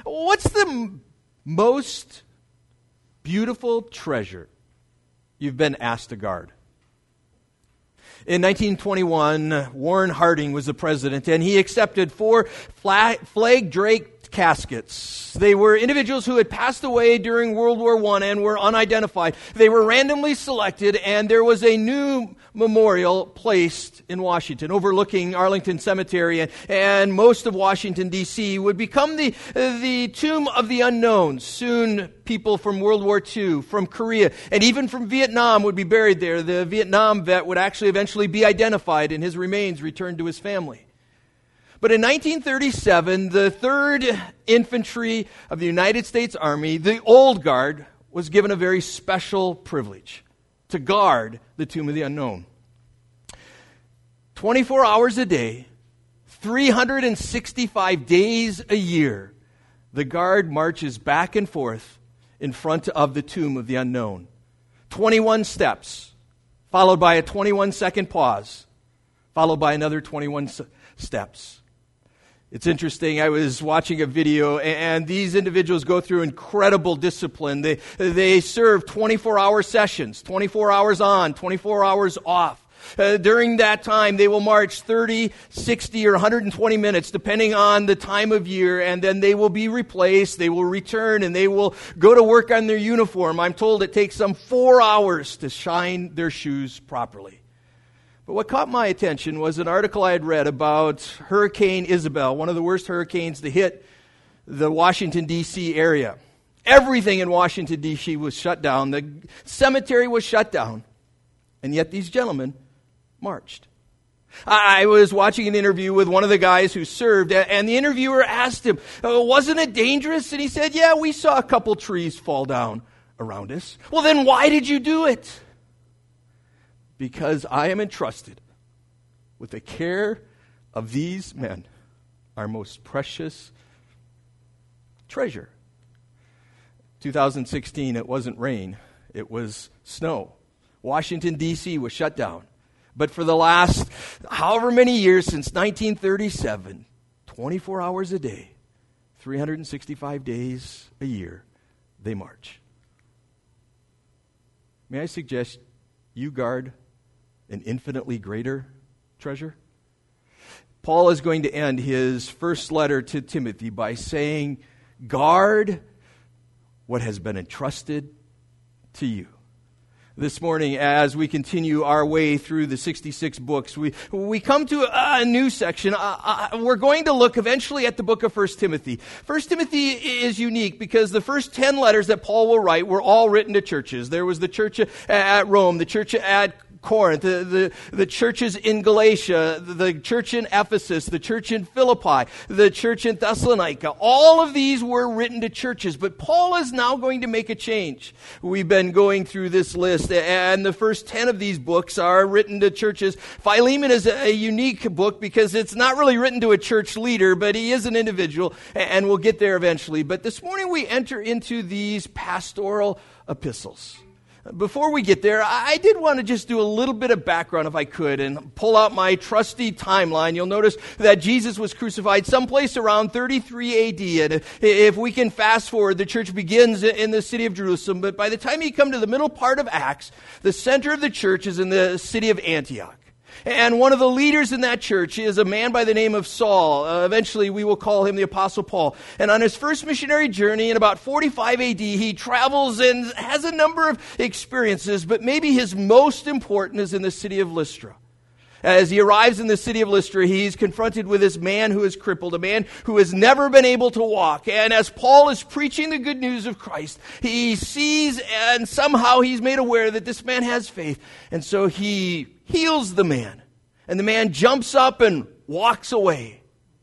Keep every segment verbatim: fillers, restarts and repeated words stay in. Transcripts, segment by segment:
What's the m- most beautiful treasure you've been asked to guard? In nineteen twenty-one, Warren Harding was the president, and he accepted four flag, flag-draped caskets. They were individuals who had passed away during World War One and were unidentified. They were randomly selected, and there was a new memorial placed in Washington, overlooking Arlington Cemetery, and, and most of Washington, D C would become the, the tomb of the unknowns. Soon, people from World War Two, from Korea, and even from Vietnam would be buried there. The Vietnam vet would actually eventually be identified, and his remains returned to his family. But in nineteen thirty-seven, the third Infantry of the United States Army, the Old Guard, was given a very special privilege to guard the Tomb of the Unknown. twenty-four hours a day, three hundred sixty-five days a year, the Guard marches back and forth in front of the Tomb of the Unknown. twenty-one steps, followed by a twenty-one second pause, followed by another twenty-one s- steps. It's interesting, I was watching a video, and these individuals go through incredible discipline. They they serve twenty-four hour sessions, twenty-four hours on, twenty-four hours off. Uh, during that time, they will march thirty, sixty, or one hundred twenty minutes, depending on the time of year, and then they will be replaced, they will return, and they will go to work on their uniform. I'm told it takes them four hours to shine their shoes properly. But what caught my attention was an article I had read about Hurricane Isabel, one of the worst hurricanes to hit the Washington, D C area. Everything in Washington, D C was shut down. The cemetery was shut down. And yet these gentlemen marched. I was watching an interview with one of the guys who served, and the interviewer asked him, oh, wasn't it dangerous? And he said, yeah, we saw a couple trees fall down around us. Well, then why did you do it? Because I am entrusted with the care of these men, our most precious treasure. two thousand sixteen, it wasn't rain, it was snow. Washington, D C was shut down. But for the last however many years, since nineteen thirty-seven, twenty-four hours a day, three hundred sixty-five days a year, they march. May I suggest you guard an infinitely greater treasure? Paul is going to end his first letter to Timothy by saying, guard what has been entrusted to you. This morning, as we continue our way through the sixty-six books, we we come to a, a new section. Uh, uh, we're going to look eventually at the book of First Timothy. First Timothy is unique because the first ten letters that Paul will write were all written to churches. There was the church at Rome, the church at Corinth, the, the, the churches in Galatia, the church in Ephesus, the church in Philippi, the church in Thessalonica. All of these were written to churches, but Paul is now going to make a change. We've been going through this list, and the first ten of these books are written to churches. Philemon is a, a unique book because it's not really written to a church leader, but he is an individual, and we'll get there eventually. But this morning we enter into these pastoral epistles. Before we get there, I did want to just do a little bit of background if I could and pull out my trusty timeline. You'll notice that Jesus was crucified someplace around thirty-three A D. And if we can fast forward, the church begins in the city of Jerusalem. But by the time you come to the middle part of Acts, the center of the church is in the city of Antioch. And one of the leaders in that church is a man by the name of Saul. Uh, eventually, we will call him the Apostle Paul. And on his first missionary journey in about forty-five A D, he travels and has a number of experiences, but maybe his most important is in the city of Lystra. As he arrives in the city of Lystra, he's confronted with this man who is crippled, a man who has never been able to walk. And as Paul is preaching the good news of Christ, he sees and somehow he's made aware that this man has faith. And so he heals the man. And the man jumps up and walks away.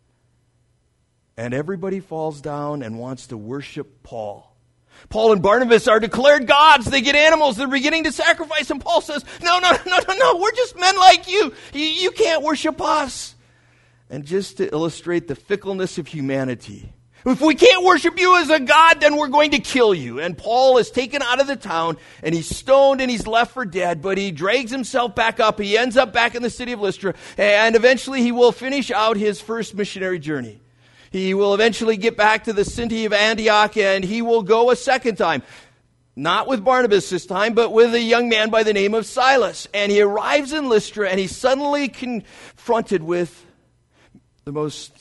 And everybody falls down and wants to worship Paul. Paul and Barnabas are declared gods. They get animals. They're beginning to sacrifice. And Paul says, no, no, no, no, no. We're just men like you. You, you can't worship us. And just to illustrate the fickleness of humanity, if we can't worship you as a god, then we're going to kill you. And Paul is taken out of the town, and he's stoned, and he's left for dead. But he drags himself back up. He ends up back in the city of Lystra. And eventually he will finish out his first missionary journey. He will eventually get back to the city of Antioch, and he will go a second time. Not with Barnabas this time, but with a young man by the name of Silas. And he arrives in Lystra, and he's suddenly confronted with the most,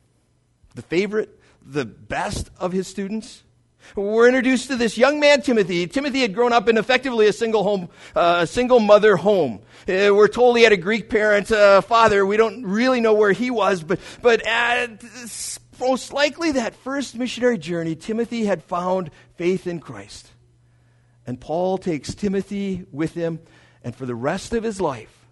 the favorite, the best of his students. We're introduced to this young man, Timothy. Timothy had grown up in effectively a single home, uh, a single mother home. Uh, we're told he had a Greek parent, uh, father. We don't really know where he was, but but uh, most likely that first missionary journey, Timothy had found faith in Christ. And Paul takes Timothy with him, and for the rest of his life,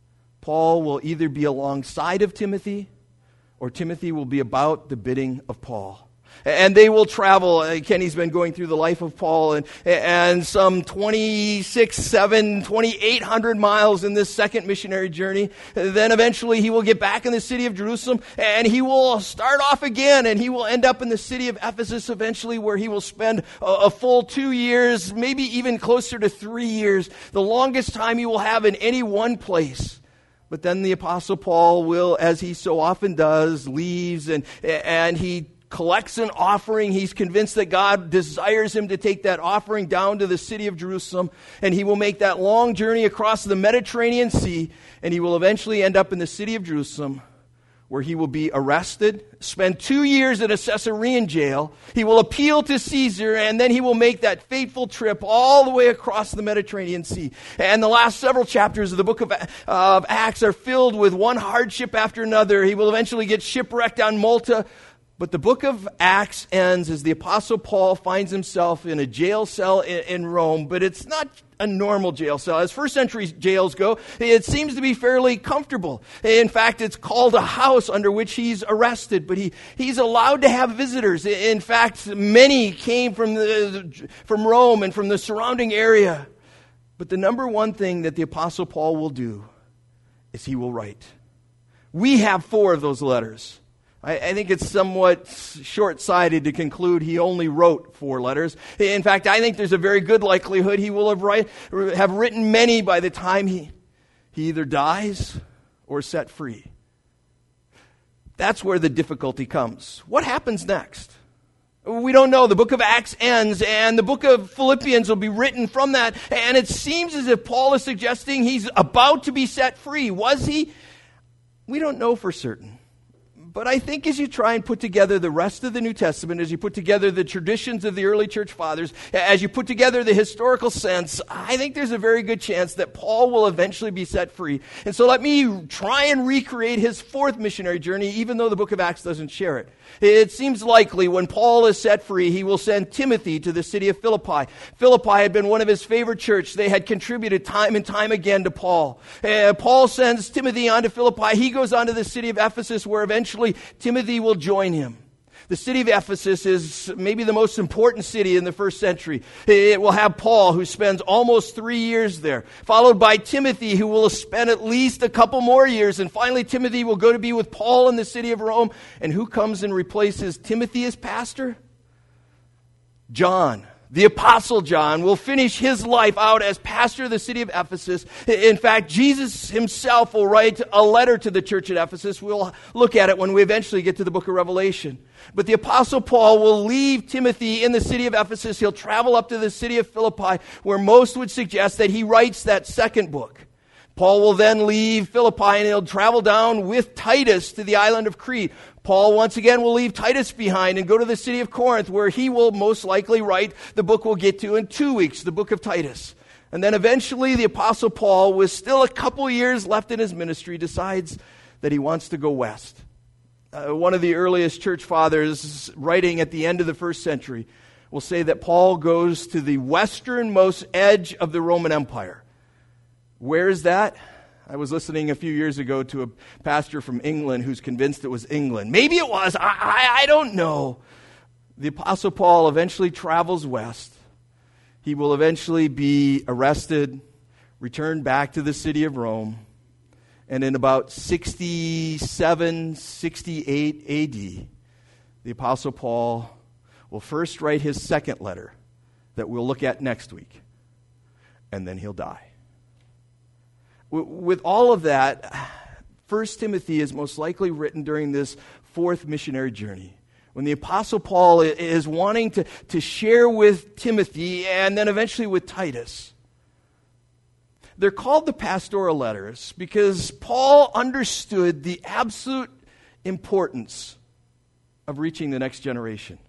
Paul will either be alongside of Timothy, or Timothy will be about the bidding of Paul. And they will travel. Kenny's been going through the life of Paul, and and some twenty-six, seven, twenty-eight hundred miles in this second missionary journey. Then eventually he will get back in the city of Jerusalem, and he will start off again, and he will end up in the city of Ephesus eventually, where he will spend a, a full two years, maybe even closer to three years, the longest time he will have in any one place. But then the Apostle Paul will, as he so often does, leaves, and and he collects an offering. He's convinced that God desires him to take that offering down to the city of Jerusalem, and he will make that long journey across the Mediterranean Sea, and he will eventually end up in the city of Jerusalem, where he will be arrested, spend two years in a Caesarean jail. He will appeal to Caesar, and then he will make that fateful trip all the way across the Mediterranean Sea. And the last several chapters of the book of, of Acts are filled with one hardship after another. He will eventually get shipwrecked on Malta. But the book of Acts ends as the Apostle Paul finds himself in a jail cell in, in Rome, but it's not a normal jail cell. As first century jails go, it seems to be fairly comfortable. In fact, it's called a house under which he's arrested, but he, he's allowed to have visitors. In fact, many came from, the, from Rome and from the surrounding area. But the number one thing that the Apostle Paul will do is he will write. We have four of those letters. I think it's somewhat short-sighted to conclude he only wrote four letters. In fact, I think there's a very good likelihood he will have, write, have written many by the time he, he either dies or is set free. That's where the difficulty comes. What happens next? We don't know. The book of Acts ends, and the book of Philippians will be written from that. And it seems as if Paul is suggesting he's about to be set free. Was he? We don't know for certain. But I think as you try and put together the rest of the New Testament, as you put together the traditions of the early church fathers, as you put together the historical sense, I think there's a very good chance that Paul will eventually be set free. And so let me try and recreate his fourth missionary journey, even though the book of Acts doesn't share it. It seems likely when Paul is set free, he will send Timothy to the city of Philippi. Philippi had been one of his favorite churches. They had contributed time and time again to Paul. Uh, Paul sends Timothy on to Philippi. He goes on to the city of Ephesus, where eventually Timothy will join him. The city of Ephesus is maybe the most important city in the first century. It will have Paul, who spends almost three years there, followed by Timothy, who will spend at least a couple more years. And finally, Timothy will go to be with Paul in the city of Rome. And who comes and replaces Timothy as pastor? John. The Apostle John will finish his life out as pastor of the city of Ephesus. In fact, Jesus himself will write a letter to the church at Ephesus. We'll look at it when we eventually get to the book of Revelation. But the Apostle Paul will leave Timothy in the city of Ephesus. He'll travel up to the city of Philippi, where most would suggest that he writes that second book. Paul will then leave Philippi, and he'll travel down with Titus to the island of Crete. Paul once again will leave Titus behind and go to the city of Corinth, where he will most likely write the book we'll get to in two weeks, the book of Titus. And then eventually the Apostle Paul, with still a couple years left in his ministry, decides that he wants to go west. Uh, one of the earliest church fathers, writing at the end of the first century, will say that Paul goes to the westernmost edge of the Roman Empire. Where is that? I was listening a few years ago to a pastor from England who's convinced it was England. Maybe it was. I, I, I don't know. The Apostle Paul eventually travels west. He will eventually be arrested, returned back to the city of Rome, and in about sixty-seven, sixty-eight A D, the Apostle Paul will first write his second letter that we'll look at next week, and then he'll die. With all of that, First Timothy is most likely written during this fourth missionary journey, when the Apostle Paul is wanting to, to share with Timothy and then eventually with Titus. They're called the pastoral letters because Paul understood the absolute importance of reaching the next generation.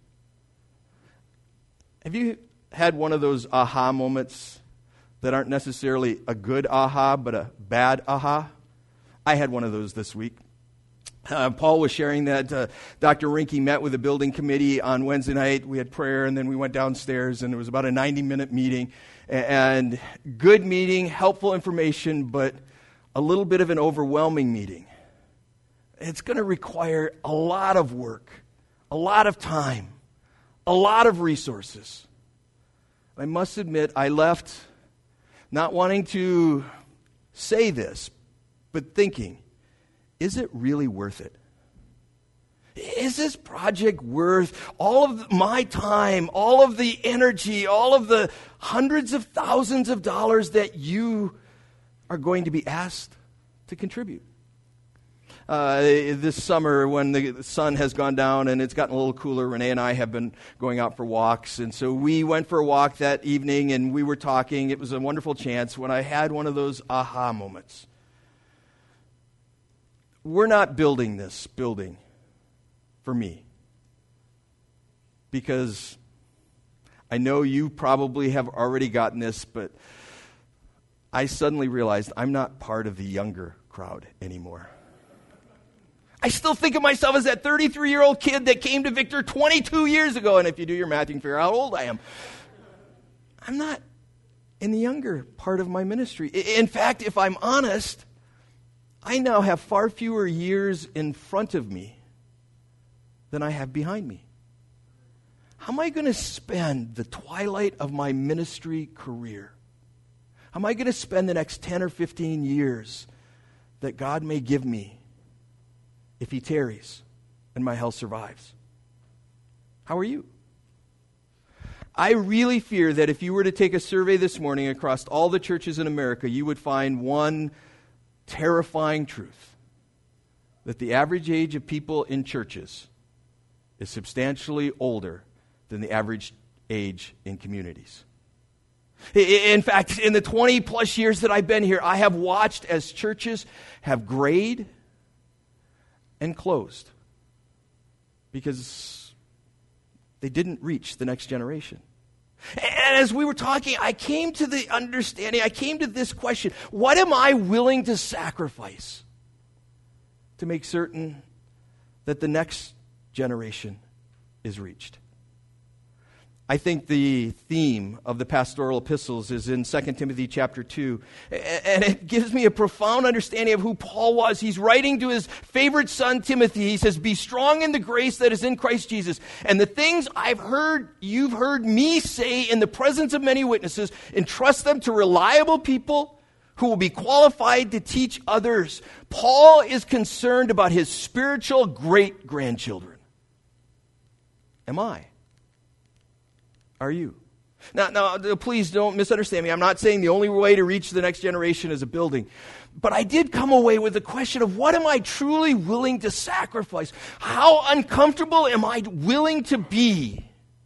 Have you had one of those aha moments that aren't necessarily a good aha, but a bad aha? I had one of those this week. Uh, Paul was sharing that uh, Doctor Rinke met with the building committee on Wednesday night. We had prayer, and then we went downstairs, and it was about a ninety-minute meeting. And good meeting, helpful information, but a little bit of an overwhelming meeting. It's going to require a lot of work, a lot of time, a lot of resources. I must admit, I left not wanting to say this, but thinking, is it really worth it? Is this project worth all of my time, all of the energy, all of the hundreds of thousands of dollars that you are going to be asked to contribute? Uh, this summer, when the sun has gone down and it's gotten a little cooler, Renee and I have been going out for walks. And so we went for a walk that evening and we were talking. It was a wonderful chance when I had one of those aha moments. We're not building this building for me, because I know you probably have already gotten this, but I suddenly realized I'm not part of the younger crowd anymore. I still think of myself as that thirty-three-year-old kid that came to Victor twenty-two years ago, and if you do your math, you can figure out how old I am. I'm not in the younger part of my ministry. In fact, if I'm honest, I now have far fewer years in front of me than I have behind me. How am I going to spend the twilight of my ministry career? How am I going to spend the next ten or fifteen years that God may give me if He tarries and my health survives? How are you? I really fear that if you were to take a survey this morning across all the churches in America, you would find one terrifying truth: that the average age of people in churches is substantially older than the average age in communities. In fact, in the twenty plus years that I've been here, I have watched as churches have grayed and closed because they didn't reach the next generation. And as we were talking, I came to the understanding, I came to this question: what am I willing to sacrifice to make certain that the next generation is reached? I think the theme of the pastoral epistles is in Second Timothy chapter two, and it gives me a profound understanding of who Paul was. He's writing to his favorite son, Timothy. He says, "Be strong in the grace that is in Christ Jesus. And the things I've heard, you've heard me say in the presence of many witnesses, entrust them to reliable people who will be qualified to teach others." Paul is concerned about his spiritual great-grandchildren. Am I? Are you? Now, now, please don't misunderstand me. I'm not saying the only way to reach the next generation is a building. But I did come away with the question of, what am I truly willing to sacrifice? How uncomfortable am I willing to be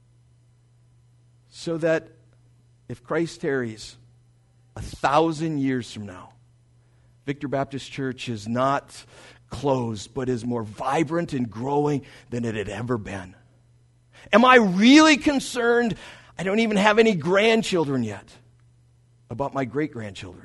so that if Christ tarries a thousand years from now, Victor Baptist Church is not closed, but is more vibrant and growing than it had ever been? Am I really concerned? I don't even have any grandchildren yet, about my great-grandchildren.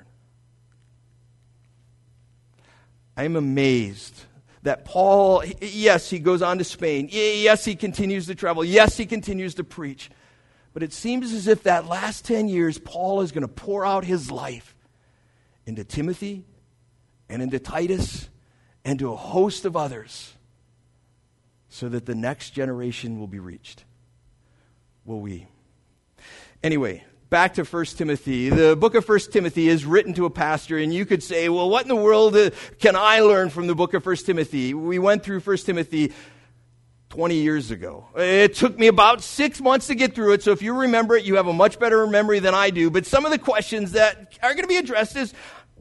I am amazed that Paul, yes, he goes on to Spain. Yes, he continues to travel. Yes, he continues to preach. But it seems as if that last ten years, Paul is going to pour out his life into Timothy and into Titus and to a host of others, so that the next generation will be reached. Will we? Anyway, back to First Timothy. The book of First Timothy is written to a pastor, and you could say, well, what in the world can I learn from the book of First Timothy? We went through First Timothy twenty years ago. It took me about six months to get through it, so if you remember it, you have a much better memory than I do. But some of the questions that are going to be addressed is,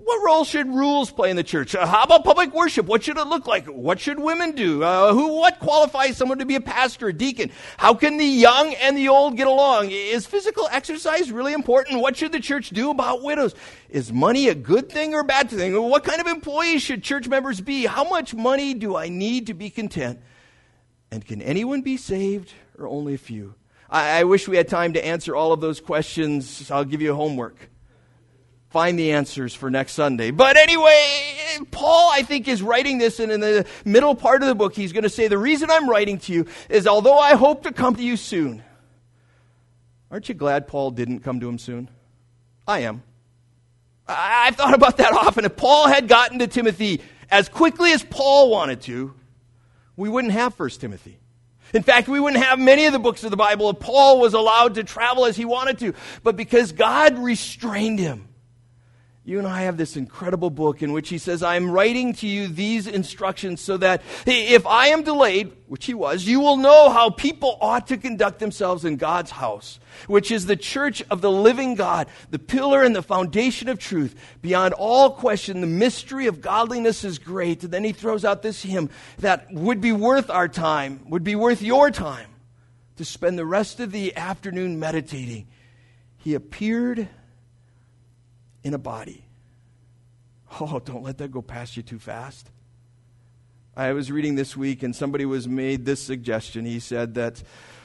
What role should rules play in the church? Uh, how about public worship? What should it look like? What should women do? Uh, who? What qualifies someone to be a pastor, a deacon? How can the young and the old get along? Is physical exercise really important? What should the church do about widows? Is money a good thing or a bad thing? What kind of employees should church members be? How much money do I need to be content? And can anyone be saved or only a few? I, I wish we had time to answer all of those questions. I'll give you homework. Find the answers for next Sunday. But anyway, Paul, I think, is writing this, and in the middle part of the book, he's going to say, the reason I'm writing to you is although I hope to come to you soon. Aren't you glad Paul didn't come to him soon? I am. I, I've thought about that often. If Paul had gotten to Timothy as quickly as Paul wanted to, we wouldn't have First Timothy. In fact, we wouldn't have many of the books of the Bible if Paul was allowed to travel as he wanted to. But because God restrained him, you and I have this incredible book in which he says, I am writing to you these instructions so that if I am delayed, which he was, you will know how people ought to conduct themselves in God's house, which is the church of the living God, the pillar and the foundation of truth. Beyond all question, the mystery of godliness is great. And then he throws out this hymn that would be worth our time, would be worth your time to spend the rest of the afternoon meditating. He appeared in a body. Oh, don't let that go past you too fast. I was reading this week and somebody was made this suggestion. He said that,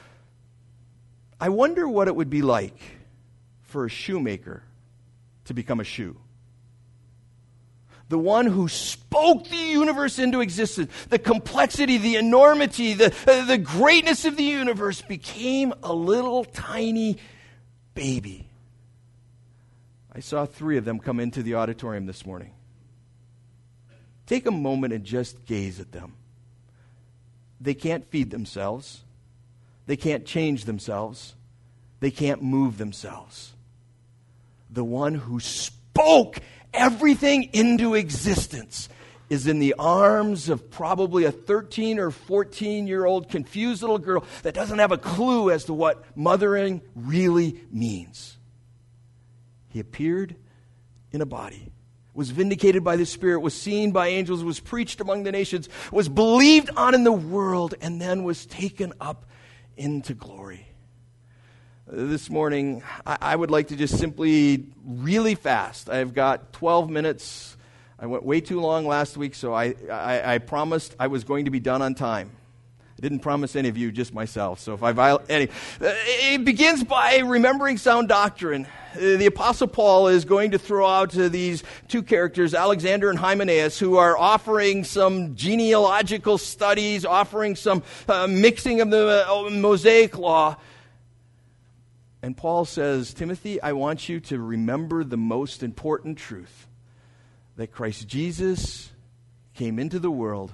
I wonder what it would be like for a shoemaker to become a shoe. The one who spoke the universe into existence, the complexity, the enormity, the, uh, the greatness of the universe became a little tiny baby. I saw three of them come into the auditorium this morning. Take a moment and just gaze at them. They can't feed themselves. They can't change themselves. They can't move themselves. The one who spoke everything into existence is in the arms of probably a thirteen or fourteen-year-old confused little girl that doesn't have a clue as to what mothering really means. He appeared in a body, was vindicated by the Spirit, was seen by angels, was preached among the nations, was believed on in the world, and then was taken up into glory. This morning, I would like to just simply, really fast, I've got twelve minutes. I went way too long last week, so I, I, I promised I was going to be done on time. I didn't promise any of you, just myself. So if I violate any, it begins by remembering sound doctrine. The Apostle Paul is going to throw out uh, these two characters, Alexander and Hymenaeus, who are offering some genealogical studies, offering some uh, mixing of the uh, Mosaic law. And Paul says, Timothy, I want you to remember the most important truth, that Christ Jesus came into the world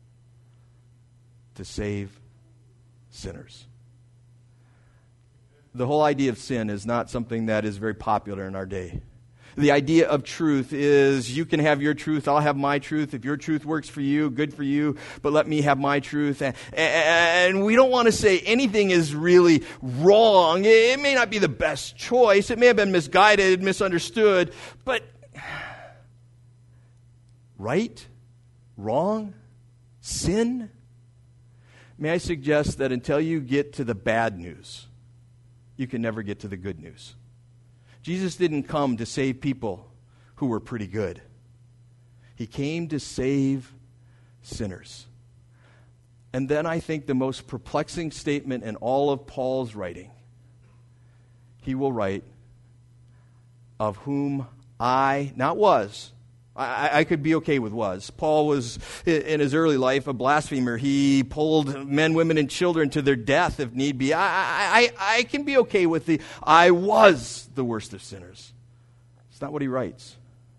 to save sinners. The whole idea of sin is not something that is very popular in our day. The idea of truth is you can have your truth, I'll have my truth. If your truth works for you, good for you, but let me have my truth. And we don't want to say anything is really wrong. It may not be the best choice. It may have been misguided, misunderstood, but right, wrong, sin. May I suggest that until you get to the bad news, you can never get to the good news. Jesus didn't come to save people who were pretty good. He came to save sinners. And then I think the most perplexing statement in all of Paul's writing, he will write, of whom I, not was, I, I could be okay with was. Paul was, in his early life, a blasphemer. He pulled men, women, and children to their death if need be. I, I, I can be okay with the, I was the worst of sinners. It's not what he writes.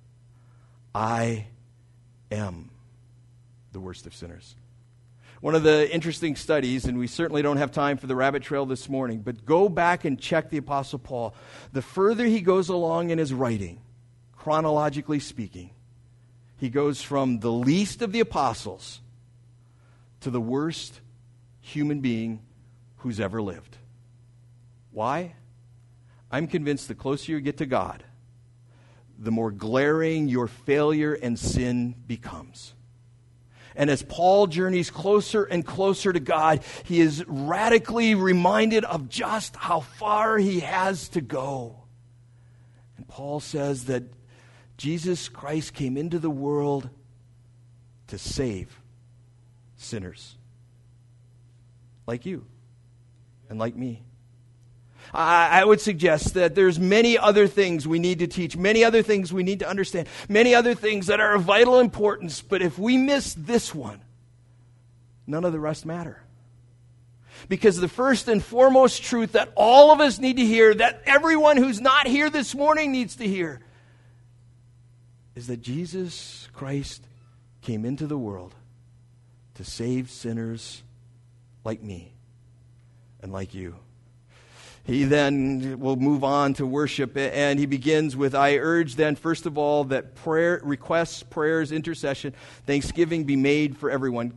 I am the worst of sinners. One of the interesting studies, and we certainly don't have time for the rabbit trail this morning, but go back and check the Apostle Paul. The further he goes along in his writing, chronologically speaking, he goes from the least of the apostles to the worst human being who's ever lived. Why? I'm convinced the closer you get to God, the more glaring your failure and sin becomes. And as Paul journeys closer and closer to God, he is radically reminded of just how far he has to go. And Paul says that Jesus Christ came into the world to save sinners like you and like me. I would suggest that there's many other things we need to teach, many other things we need to understand, many other things that are of vital importance, but if we miss this one, none of the rest matter. Because the first and foremost truth that all of us need to hear, that everyone who's not here this morning needs to hear, is that Jesus Christ came into the world to save sinners like me and like you. He then will move on to worship, and he begins with, I urge then, first of all, that prayer, requests, prayers, intercession, thanksgiving be made for everyone.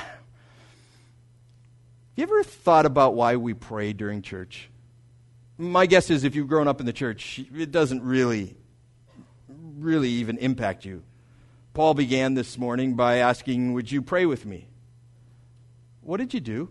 You ever thought about why we pray during church? My guess is if you've grown up in the church, it doesn't really, really even impact you. Paul began this morning by asking, would you pray with me? What did you do?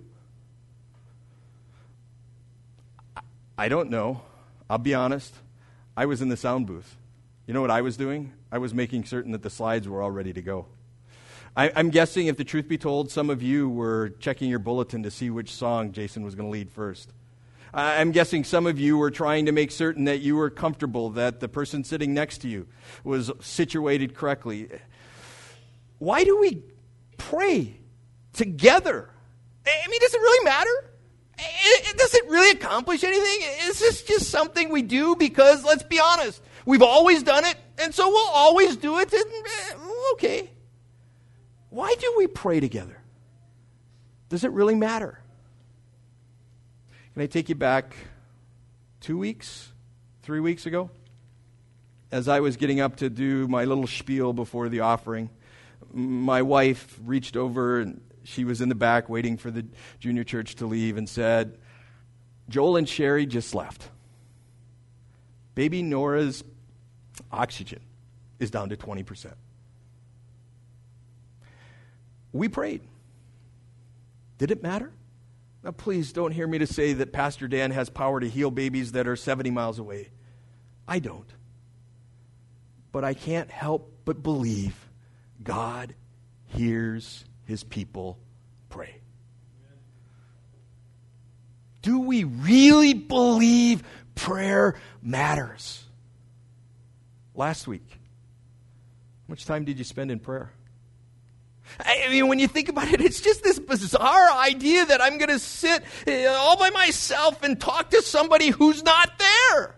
I don't know. I'll be honest. I was in the sound booth. You know what I was doing? I was making certain that the slides were all ready to go. I, I'm guessing, if the truth be told, some of you were checking your bulletin to see which song Jason was going to lead first. I, I'm guessing some of you were trying to make certain that you were comfortable, that the person sitting next to you was situated correctly. Why do we pray together? I mean, does it really matter? It, does it really accomplish anything? Is this just something we do because, let's be honest, we've always done it, and so we'll always do it? And, okay. Why do we pray together? Does it really matter? Can I take you back two weeks, three weeks ago? As I was getting up to do my little spiel before the offering, my wife reached over, and she was in the back waiting for the junior church to leave, and said, Joel and Sherry just left. Baby Nora's oxygen is down to twenty percent. We prayed. Did it matter? Now, please don't hear me to say that Pastor Dan has power to heal babies that are seventy miles away. I don't. But I can't help but believe God hears his people pray. Do we really believe prayer matters? Last week, how much time did you spend in prayer? I mean, when you think about it, it's just this bizarre idea that I'm going to sit all by myself and talk to somebody who's not there.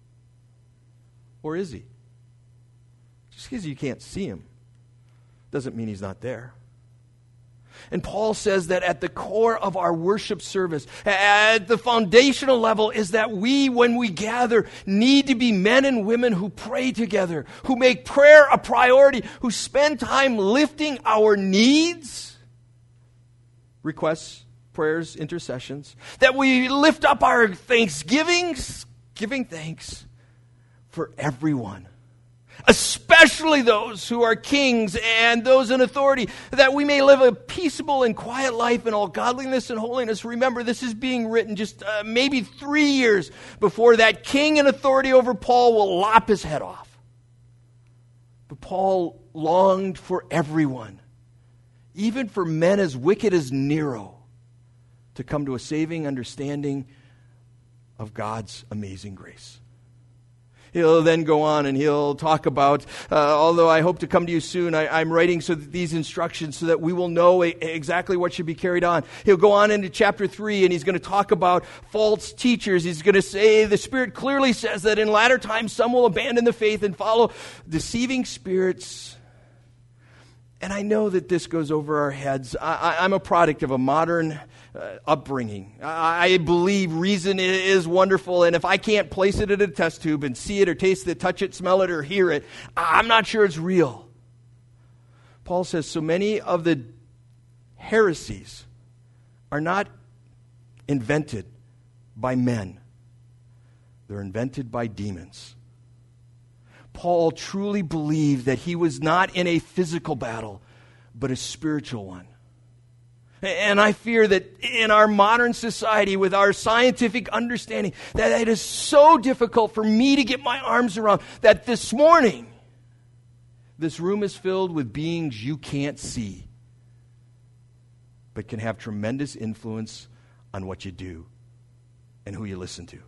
Or is he? Just because you can't see him doesn't mean he's not there. And Paul says that at the core of our worship service, at the foundational level, is that we, when we gather, need to be men and women who pray together, who make prayer a priority, who spend time lifting our needs, requests, prayers, intercessions, that we lift up our thanksgivings, giving thanks for everyone. Especially those who are kings and those in authority, that we may live a peaceable and quiet life in all godliness and holiness. Remember, this is being written just uh, maybe three years before that king in authority over Paul will lop his head off. But Paul longed for everyone, even for men as wicked as Nero, to come to a saving understanding of God's amazing grace. He'll then go on and he'll talk about, uh, although I hope to come to you soon, I, I'm writing so that these instructions so that we will know a, exactly what should be carried on. He'll go on into chapter three and he's going to talk about false teachers. He's going to say the Spirit clearly says that in latter times some will abandon the faith and follow deceiving spirits. And I know that this goes over our heads. I, I, I'm a product of a modern uh, upbringing. I, I believe reason is wonderful, and if I can't place it in a test tube and see it or taste it, touch it, smell it, or hear it, I'm not sure it's real. Paul says so many of the heresies are not invented by men. They're invented by demons. Paul truly believed that he was not in a physical battle, but a spiritual one. And I fear that in our modern society, with our scientific understanding, that it is so difficult for me to get my arms around that this morning, this room is filled with beings you can't see, but can have tremendous influence on what you do and who you listen to.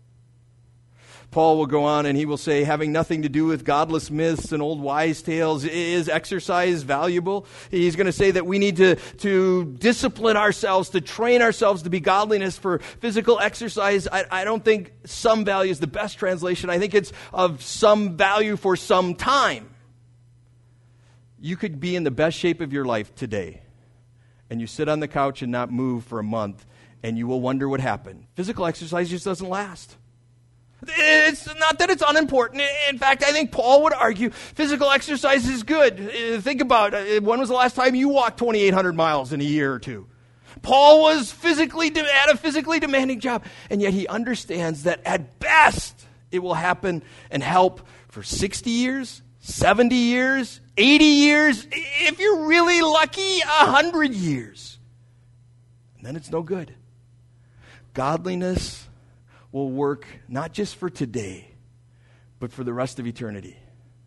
Paul will go on and he will say, having nothing to do with godless myths and old wise tales, is exercise valuable? He's going to say that we need to, to discipline ourselves, to train ourselves to be godliness for physical exercise. I, I don't think some value is the best translation. I think it's of some value for some time. You could be in the best shape of your life today, and you sit on the couch and not move for a month, and you will wonder what happened. Physical exercise just doesn't last. It's not that it's unimportant. In fact, I think Paul would argue physical exercise is good. Think about it. When was the last time you walked twenty-eight hundred miles in a year or two? Paul was physically at a physically demanding job, and yet he understands that at best it will happen and help for sixty years, seventy years, eighty years, if you're really lucky, one hundred years. And then it's no good. Godliness will work not just for today, but for the rest of eternity.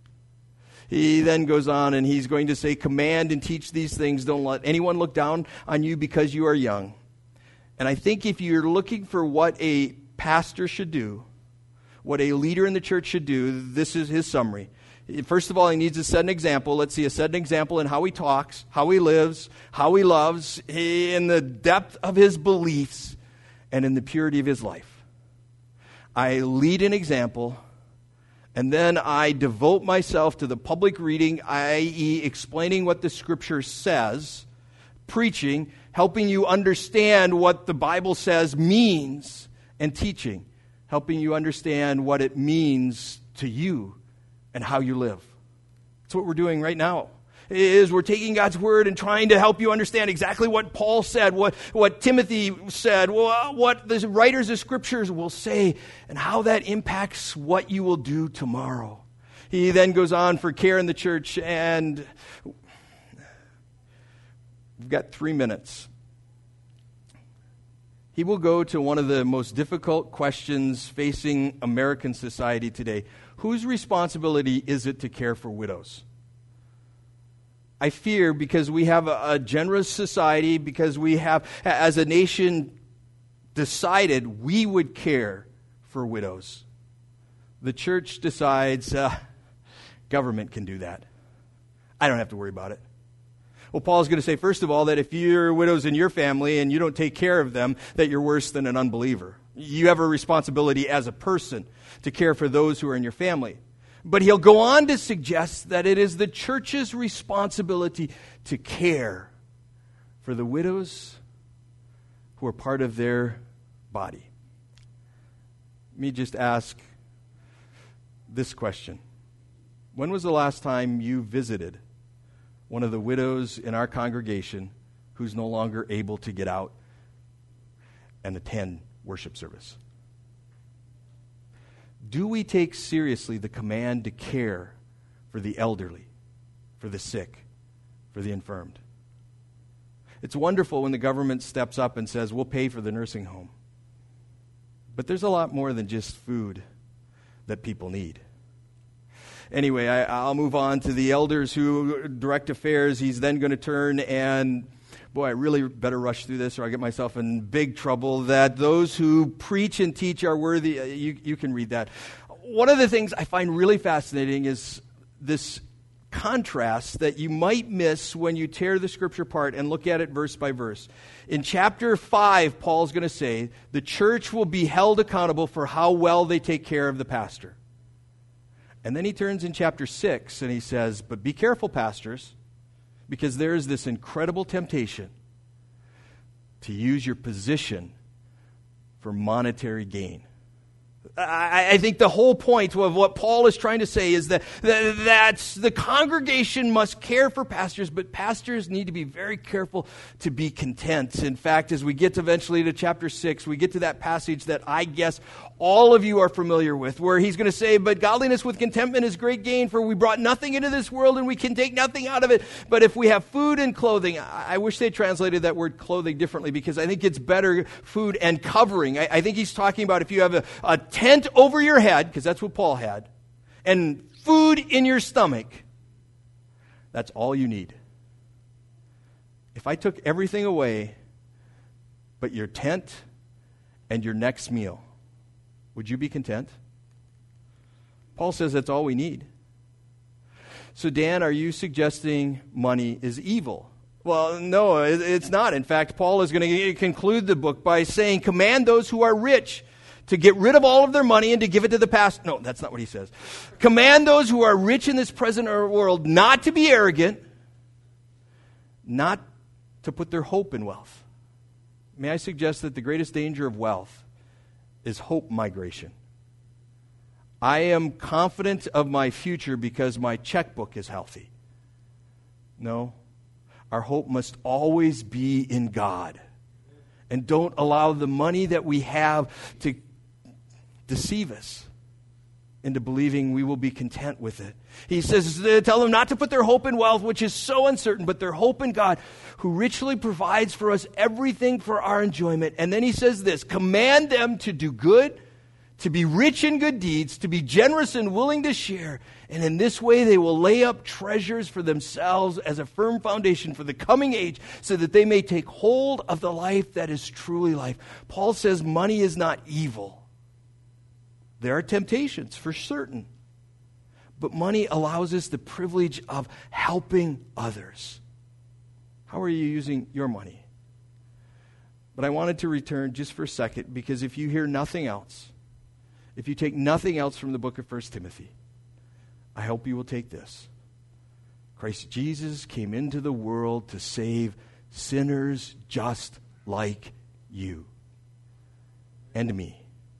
He then goes on and he's going to say, command and teach these things. Don't let anyone look down on you because you are young. And I think if you're looking for what a pastor should do, what a leader in the church should do, this is his summary. First of all, he needs to set an example. Let's see, a set an example in how he talks, how he lives, how he loves, in the depth of his beliefs, and in the purity of his life. I lead an example, and then I devote myself to the public reading, that is explaining what the Scripture says, preaching, helping you understand what the Bible says means, and teaching, helping you understand what it means to you and how you live. That's what we're doing right now. Is we're taking God's word and trying to help you understand exactly what Paul said, what, what Timothy said, what the writers of Scriptures will say, and how that impacts what you will do tomorrow. He then goes on for care in the church, and we've got three minutes. He will go to one of the most difficult questions facing American society today. Whose responsibility is it to care for widows? I fear because we have a, a generous society, because we have, as a nation, decided we would care for widows. The church decides, uh, government can do that. I don't have to worry about it. Well, Paul's going to say, first of all, that if you're widows in your family and you don't take care of them, that you're worse than an unbeliever. You have a responsibility as a person to care for those who are in your family. But he'll go on to suggest that it is the church's responsibility to care for the widows who are part of their body. Let me just ask this question. When was the last time you visited one of the widows in our congregation who's no longer able to get out and attend worship service? Do we take seriously the command to care for the elderly, for the sick, for the infirmed? It's wonderful when the government steps up and says, we'll pay for the nursing home. But there's a lot more than just food that people need. Anyway, I, I'll move on to the elders who direct affairs. He's then going to turn and, boy, I really better rush through this or I get myself in big trouble, that those who preach and teach are worthy. You, you can read that. One of the things I find really fascinating is this contrast that you might miss when you tear the Scripture apart and look at it verse by verse. In chapter five, Paul's going to say, the church will be held accountable for how well they take care of the pastor. And then he turns in chapter six and he says, but be careful, pastors, because there is this incredible temptation to use your position for monetary gain. I, I think the whole point of what Paul is trying to say is that, that, that the congregation must care for pastors, but pastors need to be very careful to be content. In fact, as we get eventually to chapter six, we get to that passage that I guess all of you are familiar with, where he's going to say, but godliness with contentment is great gain, for we brought nothing into this world and we can take nothing out of it. But if we have food and clothing, I, I wish they translated that word clothing differently, because I think it's better food and covering. I, I think he's talking about if you have a, a tent over your head, because that's what Paul had, and food in your stomach, that's all you need. If I took everything away but your tent and your next meal, would you be content? Paul says that's all we need. So Dan, are you suggesting money is evil? Well, no, it's not. In fact, Paul is going to conclude the book by saying, command those who are rich to get rid of all of their money and to give it to the past. No, that's not what he says. Command those who are rich in this present world not to be arrogant, not to put their hope in wealth. May I suggest that the greatest danger of wealth is hope migration. I am confident of my future because my checkbook is healthy. No, our hope must always be in God. And don't allow the money that we have to deceive us into believing we will be content with it. He says, tell them not to put their hope in wealth, which is so uncertain, but their hope in God, who richly provides for us everything for our enjoyment. And then he says this, command them to do good, to be rich in good deeds, to be generous and willing to share. And in this way they will lay up treasures for themselves as a firm foundation for the coming age, so that they may take hold of the life that is truly life. Paul says money is not evil. There are temptations, for certain. But money allows us the privilege of helping others. How are you using your money? But I wanted to return just for a second, because if you hear nothing else, if you take nothing else from the book of First Timothy, I hope you will take this. Christ Jesus came into the world to save sinners just like you and me.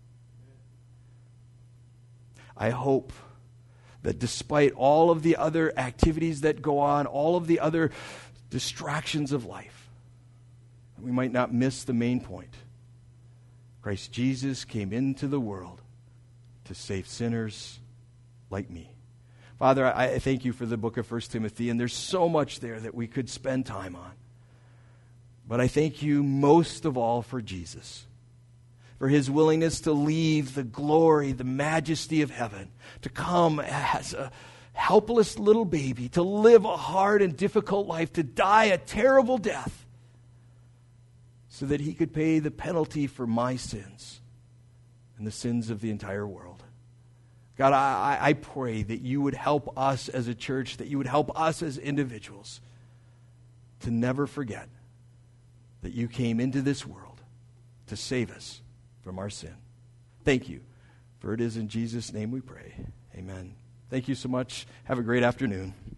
I hope that despite all of the other activities that go on, all of the other distractions of life, we might not miss the main point. Christ Jesus came into the world to save sinners like me. Father, I thank you for the book of First Timothy, and there's so much there that we could spend time on. But I thank you most of all for Jesus, for his willingness to leave the glory, the majesty of heaven, to come as a helpless little baby, to live a hard and difficult life, to die a terrible death, so that he could pay the penalty for my sins and the sins of the entire world. God, I, I pray that you would help us as a church, that you would help us as individuals to never forget that you came into this world to save us from our sin. Thank you, for it is in Jesus' name we pray. Amen. Thank you so much. Have a great afternoon.